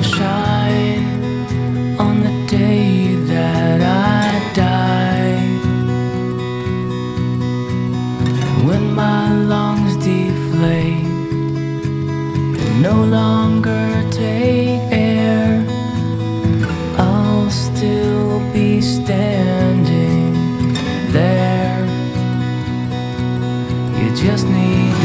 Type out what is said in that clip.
shine on the day that I die. And when my lungs deflate and no longer